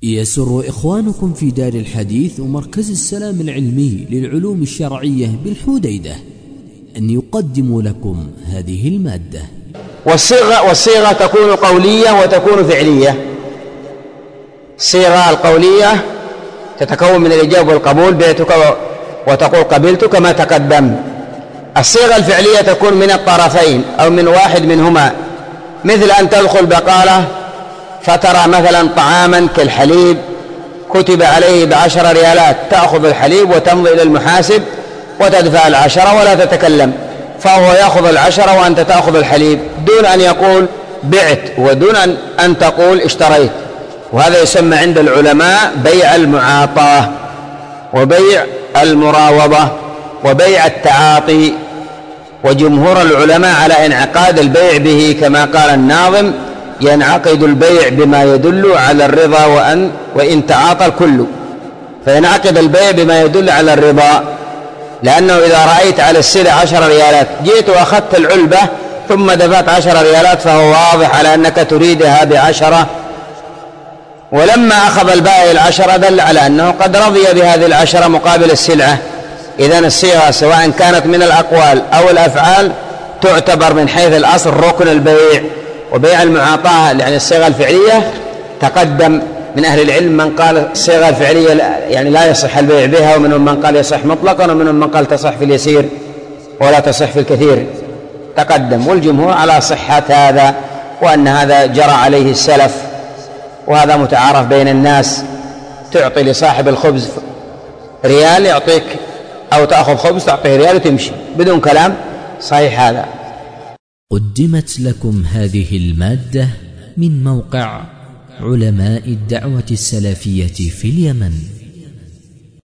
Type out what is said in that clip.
يسر إخوانكم في دار الحديث ومركز السلام العلمي للعلوم الشرعية بالحديدة أن يقدموا لكم هذه المادة. والصيغة تكون قولية وتكون فعلية. الصيغة القولية تتكون من الإجابة والقبول، بيتك وتقول قبلت كما تقدم. الصيغة الفعلية تكون من الطرفين أو من واحد منهما، مثل أن تدخل بقالة فترى مثلا طعاما كالحليب كتب عليه ب10 ريالات، تأخذ الحليب وتمضي إلى المحاسب وتدفع 10 ولا تتكلم، فهو يأخذ 10 وأنت تأخذ الحليب دون أن يقول بعت ودون أن تقول اشتريت. وهذا يسمى عند العلماء بيع المعاطاة وبيع المراوضة وبيع التعاطي. وجمهور العلماء على انعقاد البيع به، كما قال الناظم: ينعقد البيع بما يدل على الرضا وإن تعاطى الكل. فينعقد البيع بما يدل على الرضا، لأنه إذا رأيت على السلع 10 ريالات جيت وأخذت العلبة ثم دفعت 10 ريالات فهو واضح على أنك تريدها ب10، ولما أخذ البائع 10 دل على أنه قد رضي بهذه 10 مقابل السلعة. إذن الصيغة سواء كانت من الأقوال أو الأفعال تعتبر من حيث الأصل ركن البيع. وبيع المعاطاة يعني الصيغة الفعلية تقدم من أهل العلم من قال الصيغة الفعلية يعني لا يصح البيع بها، ومنهم من قال يصح مطلقا، ومنهم من قال تصح في اليسير ولا تصح في الكثير، تقدم. والجمهور على صحة هذا، وأن هذا جرى عليه السلف، وهذا متعارف بين الناس. تعطي لصاحب الخبز ريال يعطيك، أو تأخذ خبز تعطيه ريال وتمشي بدون كلام، صحيح هذا. قدمت لكم هذه المادة من موقع علماء الدعوة السلفية في اليمن.